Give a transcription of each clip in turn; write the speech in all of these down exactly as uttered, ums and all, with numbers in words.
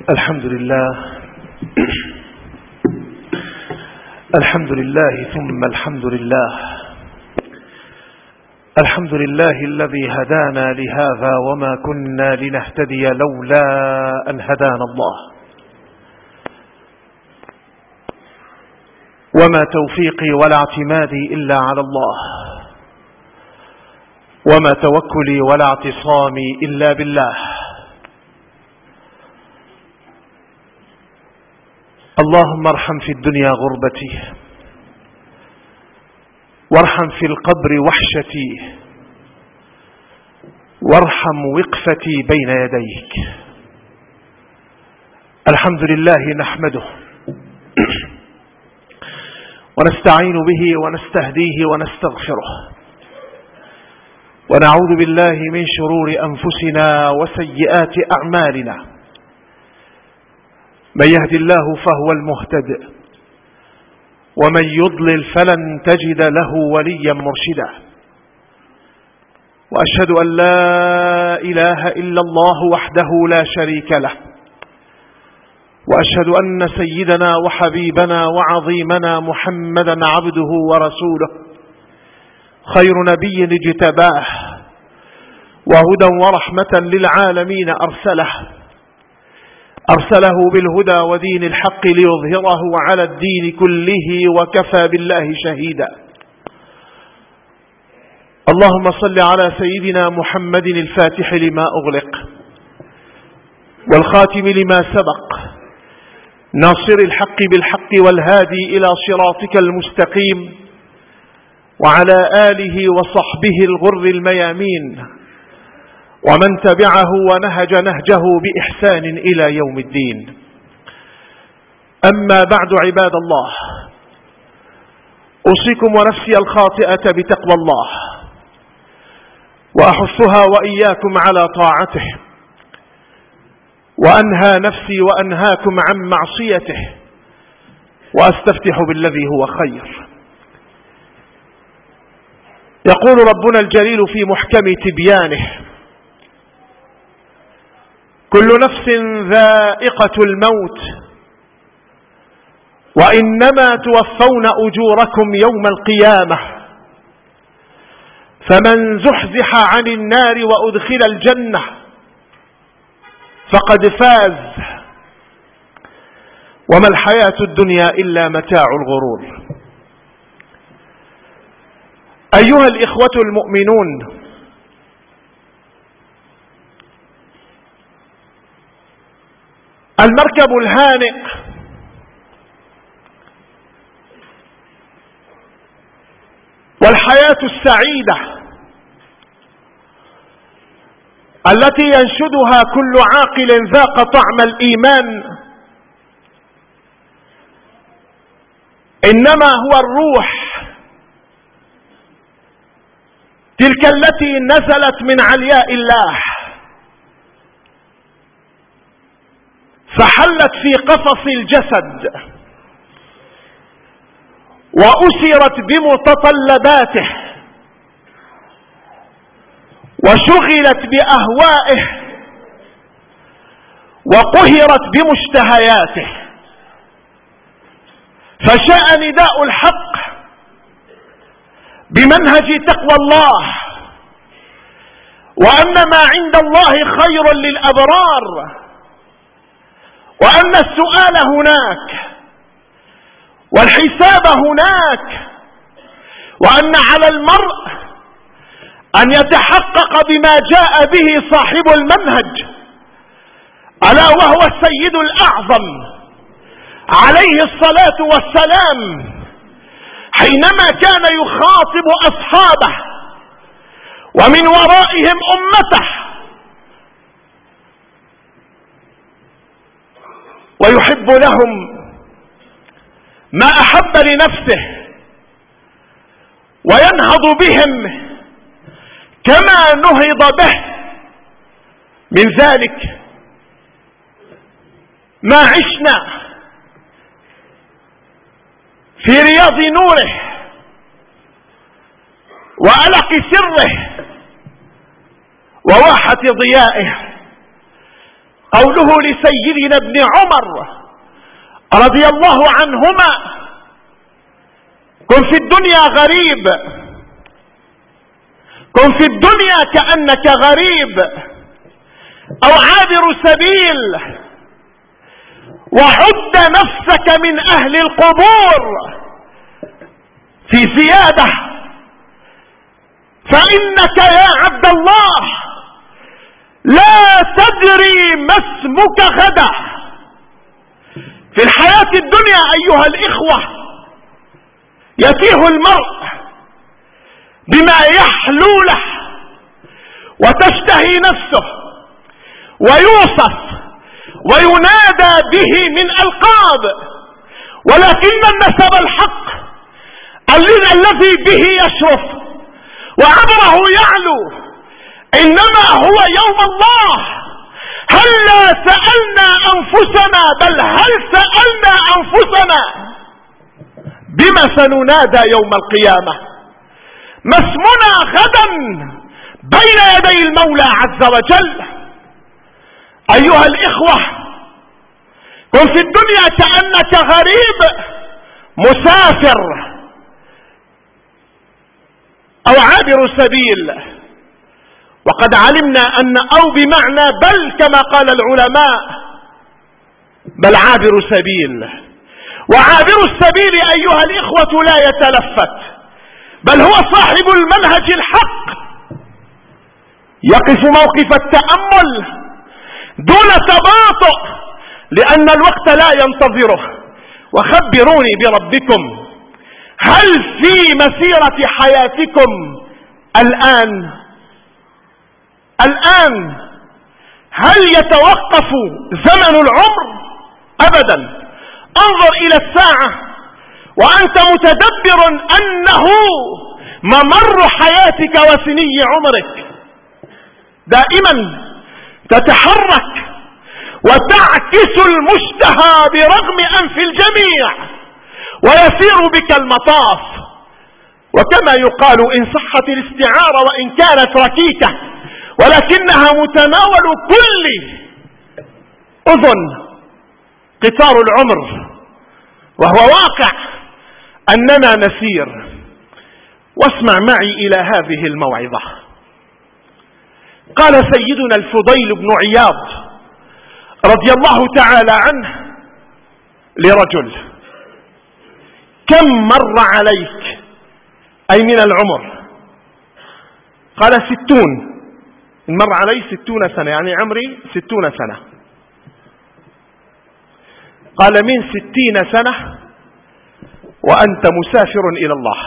الحمد لله الحمد لله ثم الحمد لله الحمد لله الذي هدانا لهذا وما كنا لنهتدي لولا أن هدانا الله، وما توفيقي ولا اعتمادي إلا على الله، وما توكلي ولا اعتصامي إلا بالله. اللهم ارحم في الدنيا غربتي، وارحم في القبر وحشتي، وارحم وقفتي بين يديك. الحمد لله نحمده ونستعين به ونستهديه ونستغفره، ونعوذ بالله من شرور أنفسنا وسيئات أعمالنا. من يهد الله فهو المهتد، ومن يضلل فلن تجد له وليا مرشدا. وأشهد أن لا إله إلا الله وحده لا شريك له، وأشهد أن سيدنا وحبيبنا وعظيمنا محمدا عبده ورسوله، خير نبي اجتباه، وهدى ورحمة للعالمين أرسله أرسله بالهدى ودين الحق ليظهره على الدين كله، وكفى بالله شهيدا. اللهم صل على سيدنا محمد الفاتح لما أغلق والخاتم لما سبق، ناصر الحق بالحق والهادي إلى صراطك المستقيم، وعلى آله وصحبه الغر الميامين، ومن تبعه ونهج نهجه بإحسان إلى يوم الدين. أما بعد، عباد الله، أوصيكم ونفسي الخاطئة بتقوى الله، وأحثها وإياكم على طاعته، وأنهى نفسي وأنهاكم عن معصيته، وأستفتح بالذي هو خير. يقول ربنا الجليل في محكم تبيانه: كل نفس ذائقة الموت، وإنما توفون أجوركم يوم القيامة، فمن زحزح عن النار وأدخل الجنة فقد فاز، وما الحياة الدنيا إلا متاع الغرور. أيها الإخوة المؤمنون، المركب الهانئ والحياة السعيدة التي ينشدها كل عاقل ذاق طعم الإيمان إنما هو الروح، تلك التي نزلت من علياء الله فحلت في قفص الجسد، وأسرت بمتطلباته، وشغلت بأهوائه، وقهرت بمشتهياته. فشاء نداء الحق بمنهج تقوى الله، وأن ما عند الله خير للأبرار، وأن السؤال هناك والحساب هناك، وأن على المرء أن يتحقق بما جاء به صاحب المنهج، ألا وهو السيد الأعظم عليه الصلاة والسلام، حينما كان يخاطب أصحابه ومن ورائهم أمته، ويحب لهم ما أحب لنفسه، وينهض بهم كما نهض به. من ذلك ما عشنا في رياض نوره وألق سره وواحة ضيائه. قوله لسيدنا ابن عمر رضي الله عنهما: كن في الدنيا غريب، كن في الدنيا كأنك غريب أو عابر سبيل، وعد نفسك من أهل القبور. في زيادة: فإنك يا عبد الله لا تدري ما اسمك غدا. في الحياة الدنيا أيها الإخوة يتيه المرء بما يحلو له وتشتهي نفسه ويوصف وينادى به من ألقاب، ولكن النسب الحق الذي به يشرف وعبره يعلو إنما هو يوم الله. هل لا سألنا أنفسنا، بل هل سألنا أنفسنا بما سننادى يوم القيامة؟ ما اسمنا غدا بين يدي المولى عز وجل؟ أيها الإخوة، كن في الدنيا كأنك غريب مسافر أو عابر سبيل. وقد علمنا أن أو بمعنى بل كما قال العلماء، بل عابر سبيل. وعابر السبيل أيها الإخوة لا يتلفت، بل هو صاحب المنهج الحق، يقف موقف التأمل دون تباطؤ لأن الوقت لا ينتظره. وخبروني بربكم، هل في مسيرة حياتكم الآن الآن هل يتوقف زمن العمر؟ أبدا. انظر إلى الساعة وأنت متدبر أنه ممر حياتك وسني عمرك، دائما تتحرك وتعكس المشتهى برغم أنف الجميع ويسير بك المطاف. وكما يقال إن صحت الاستعارة وإن كانت ركيكة ولكنها متناول كل أذن، قطار العمر، وهو واقع أننا نسير. واسمع معي إلى هذه الموعظة. قال سيدنا الفضيل بن عياض رضي الله تعالى عنه لرجل: كم مر عليك أي من العمر؟ قال: ستون. مر علي ستون سنة، يعني عمري ستون سنة. قال: من ستين سنة وأنت مسافر إلى الله.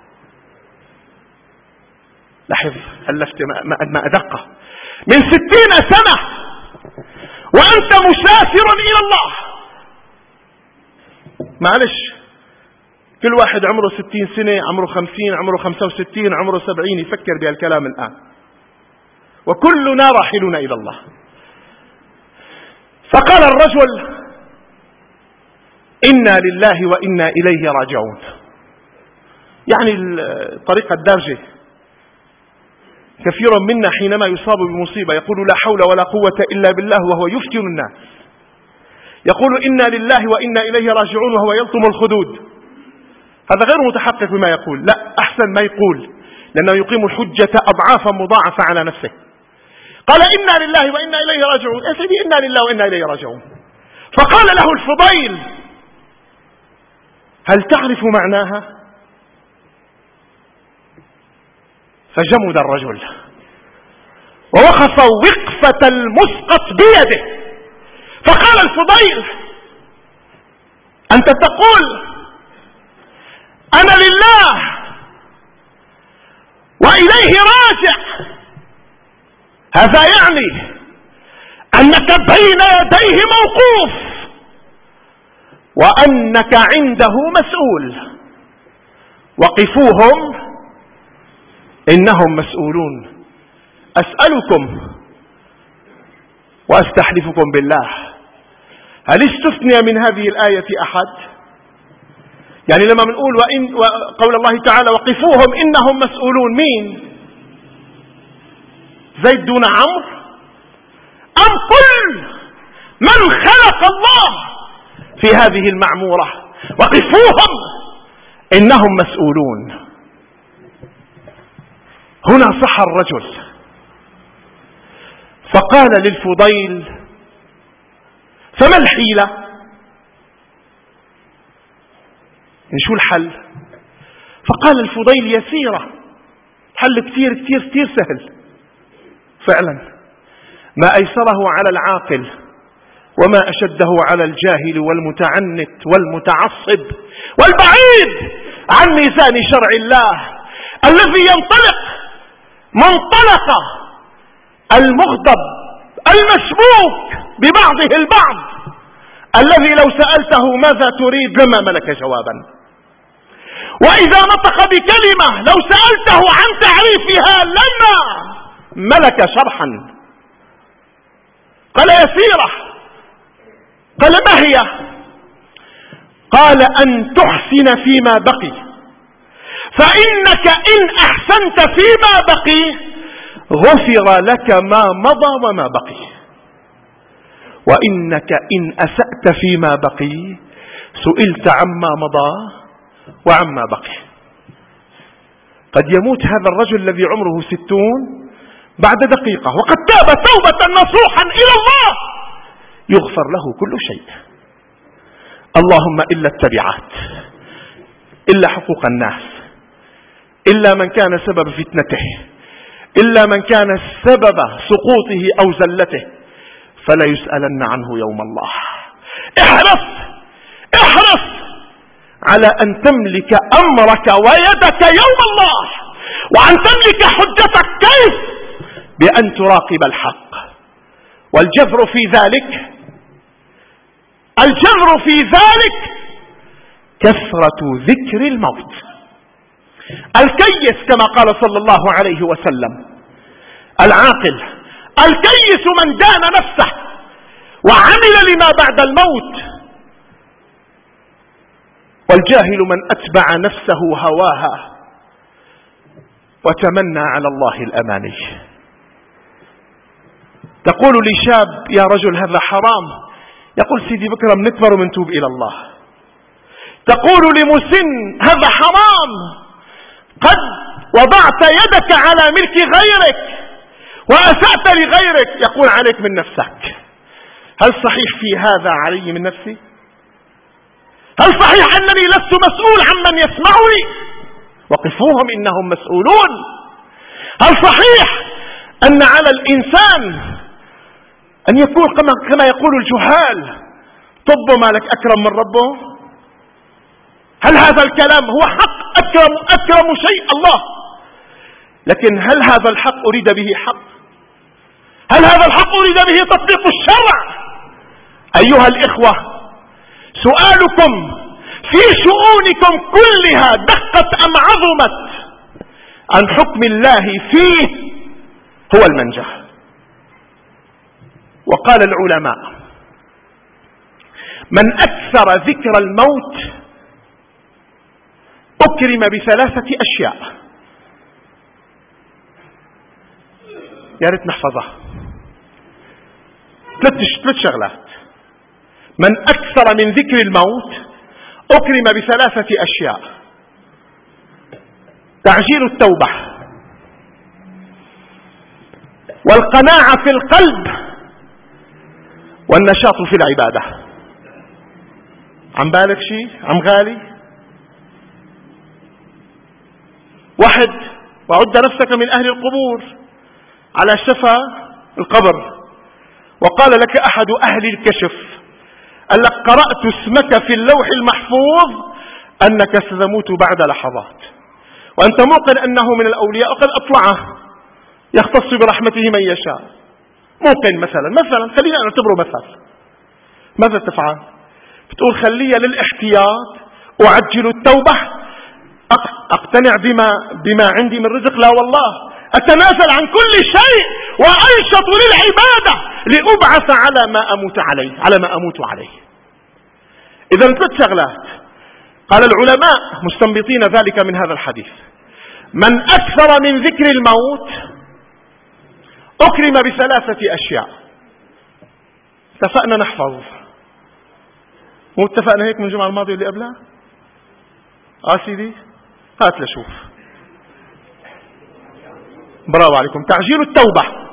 لاحظ، ألفت ما أدقه. من ستين سنة وأنت مسافر إلى الله. معلش، كل واحد عمره ستين سنة، عمره خمسين، عمره خمسة وستين، عمره سبعين يفكر بهالكلام الآن، وكلنا راحلون إلى الله. فقال الرجل: إنا لله وإنا إليه راجعون. يعني الطريقة الدارجة، كثير منا حينما يصاب بمصيبة يقول: لا حول ولا قوة إلا بالله، وهو يفتن الناس. يقول: إنا لله وإنا إليه راجعون، وهو يلطم الخدود. هذا غير متحقق بما يقول. لا، أحسن ما يقول، لأنه يقيم الحجة أضعافا مضاعفة على نفسه. قال: إنا لله وإنا إليه راجعون. يا سيدي، إنا لله وإنا إليه راجعون. فقال له الفضيل: هل تعرف معناها؟ فجمد الرجل ووقف وقفة المسقط بيده. فقال الفضيل: أنت تقول أنا لله وإليه راجع، هذا يعني أنك بين يديه موقوف وأنك عنده مسؤول. وقفوهم إنهم مسؤولون. أسألكم وأستحلفكم بالله، هل استثني من هذه الآية أحد؟ يعني لما بنقول وإن قول الله تعالى: وقفوهم إنهم مسؤولون، مين؟ زيد دون عمرو؟ أم كل من خلق الله في هذه المعمورة، وقفوهم إنهم مسؤولون. هنا صح الرجل فقال للفضيل: فما الحيلة؟ شو الحل؟ فقال الفضيل: يسيرة، حل كثير كثير كثير سهل. فعلا ما أيسره على العاقل وما أشده على الجاهل والمتعنت والمتعصب والبعيد عن ميزان شرع الله، الذي ينطلق منطلق المغضب المسبوك ببعضه البعض، الذي لو سألته ماذا تريد لما ملك جوابا، وإذا نطق بكلمة لو سألته عن تعريفها لما ملك شرحا. قال: يسيرة. قال: ما هي؟ قال: أن تحسن فيما بقي، فإنك إن أحسنت فيما بقي غفر لك ما مضى وما بقي، وإنك إن أسأت فيما بقي سئلت عما مضى وعما بقي. قد يموت هذا الرجل الذي عمره ستون بعد دقيقة وقد تاب توبة نصوحا إلى الله، يغفر له كل شيء، اللهم إلا التبعات، إلا حقوق الناس، إلا من كان سبب فتنته، إلا من كان سبب سقوطه أو زلته، فلا يسألن عنه يوم الله. احرص احرص على أن تملك أمرك ويدك يوم الله، وأن تملك حجتك. كيف؟ بأن تراقب الحق. والجذر في ذلك الجذر في ذلك كثرة ذكر الموت. الكيس كما قال صلى الله عليه وسلم، العاقل الكيس من دان نفسه وعمل لما بعد الموت، والجاهل من أتبع نفسه هواها وتمنى على الله الأماني. تقول لشاب: يا رجل هذا حرام. يقول: سيدي بكرم نكبر ومنتوب إلى الله. تقول لمسن: هذا حرام، قد وضعت يدك على ملك غيرك وأسأت لغيرك. يقول: عليك من نفسك. هل صحيح في هذا علي من نفسي؟ هل صحيح أنني لست مسؤول عمن يسمعني؟ وقفوهم إنهم مسؤولون. هل صحيح أن على الإنسان أن يكون كما يقول الجهال: طب ما لك أكرم من ربه؟ هل هذا الكلام هو حق؟ أكرم أكرم شيء الله، لكن هل هذا الحق أريد به حق؟ هل هذا الحق أريد به تطبيق الشرع؟ أيها الإخوة، سؤالكم في شؤونكم كلها دقت أم عظمت عن حكم الله فيه هو المنجح. وقال العلماء: من أكثر ذكر الموت أكرم بثلاثة أشياء، يا ريت نحفظها، ثلاث شغلات. من أكثر من ذكر الموت أكرم بثلاثة أشياء: تعجيل التوبة، والقناعة في القلب، والنشاط في العبادة. عم بالك شيء؟ عم غالي؟ واحد: وعد نفسك من أهل القبور، على شفا القبر، وقال لك أحد أهل الكشف: قال لك قرأت اسمك في اللوح المحفوظ أنك ستموت بعد لحظات، وأنت موقن أنه من الأولياء وقد أطلعه يختص برحمته من يشاء. موقن مثلا مثلا خلينا نعتبره مثل. ماذا تفعل؟ بتقول: خليها للاحتياط، أعجل التوبة، أقتنع بما بما عندي من رزق، لا والله أتنازل عن كل شيء وأنشط للعبادة لأبعث على ما أموت عليه على ما أموت عليه. إذا ثلاث شغلات قال العلماء مستنبطين ذلك من هذا الحديث: من أكثر من ذكر الموت أكرم بثلاثة أشياء: اتفقنا نحفظ، مو اتفقنا هيك من الجمعة الماضية اللي قبلها؟ اه سيدي هات لشوف. برافو عليكم. تعجيل التوبة،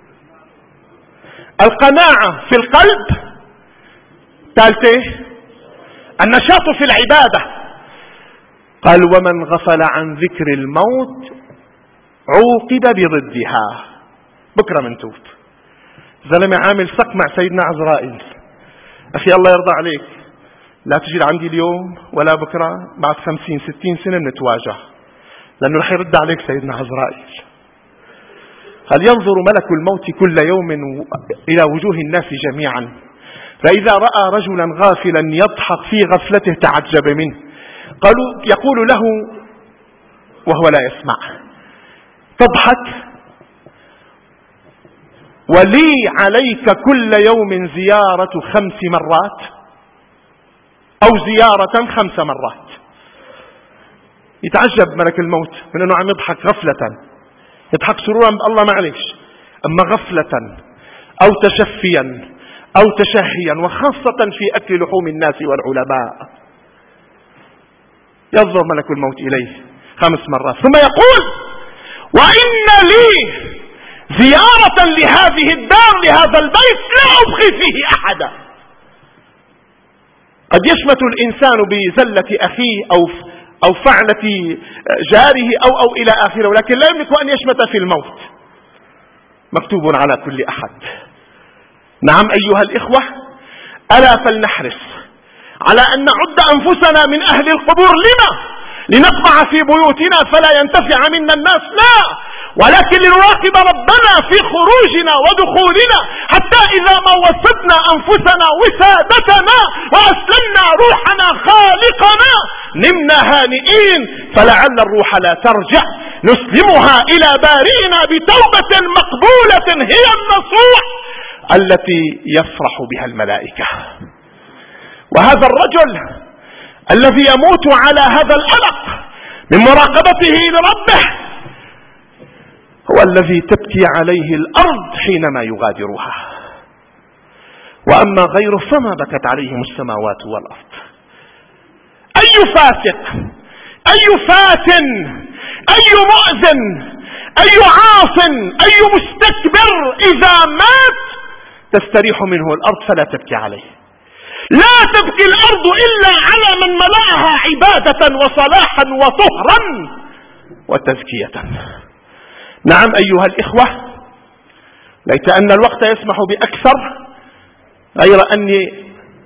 القناعة في القلب. ثالثة النشاط في العبادة. قال ومن غفل عن ذكر الموت عوقب بضدها. بكرة منتوب. زلمة عامل سق مع سيدنا عزرائيل، أخي الله يرضى عليك لا تجي عندي اليوم ولا بكرة، بعد خمسين ستين سنة بنتواجه، لأنه رح يرد عليك سيدنا عزرائيل. قال ينظر ملك الموت كل يوم إلى وجوه الناس جميعا، فإذا رأى رجلا غافلا يضحك في غفلته تعجب منه. قالوا يقول له وهو لا يسمع تضحك ولي عليك كل يوم زيارة خمس مرات أو زيارة خمس مرات. يتعجب ملك الموت من أنه عم يضحك غفلة، يضحك سرورا بالله معلش، أما غفلة أو تشفيا أو تشهيا، وخاصة في أكل لحوم الناس والعلماء، ينظر ملك الموت إليه خمس مرات ثم يقول وإن لي زيارة لهذه الدار لهذا البيت لا أبغي فيه أحدا. قد يشمت الإنسان بزلة أخيه أو أو فعلة جاره أو أو إلى آخره، ولكن لا يملك أن يشمت في الموت. مكتوب على كل أحد. نعم أيها الإخوة، ألا فلنحرص على أن نعد أنفسنا من أهل القبور. لما؟ لنطمع في بيوتنا فلا ينتفع منا الناس؟ لا، ولكن لنراقب ربنا في خروجنا ودخولنا، حتى إذا ما وسدنا أنفسنا وسادتنا وأسلمنا روحنا خالقنا نمنا هانئين، فلعل الروح لا ترجع، نسلمها إلى بارئنا بتوبة مقبولة هي النصوح التي يفرح بها الملائكة. وهذا الرجل الذي يموت على هذا الألق من مراقبته لربه هو الذي تبكي عليه الأرض حينما يغادرها، وأما غيره فما بكت عليهم السماوات والأرض. أي فاسق، أي فاتن، أي مؤذن، أي عاص، أي مستكبر إذا مات تستريح منه الأرض فلا تبكي عليه. لا تبكي الأرض إلا على من ملأها عبادة وصلاحا وطهرا وتزكية. نعم أيها الإخوة، ليت أن الوقت يسمح بأكثر، غير أني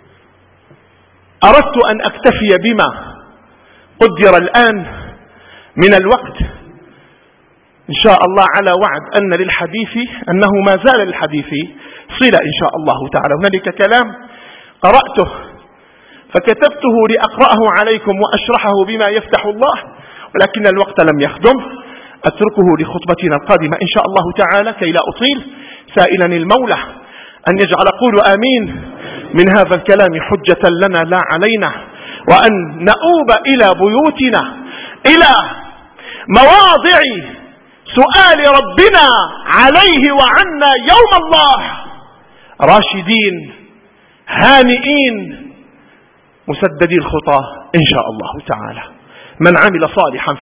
أردت أن أكتفي بما قدر الآن من الوقت، إن شاء الله على وعد أن للحديث أنه ما زال للحديث صلة إن شاء الله تعالى. هنالك كلام قرأته فكتبته لأقرأه عليكم وأشرحه بما يفتح الله، ولكن الوقت لم يخدم، أتركه لخطبتنا القادمة إن شاء الله تعالى كي لا أطيل، سائلا المولى أن يجعل قول آمين من هذا الكلام حجة لنا لا علينا، وأن نؤوب إلى بيوتنا إلى مواضع سؤال ربنا عليه وعنا يوم الله راشدين هانئين مسددي الخطى إن شاء الله تعالى. من عمل صالحا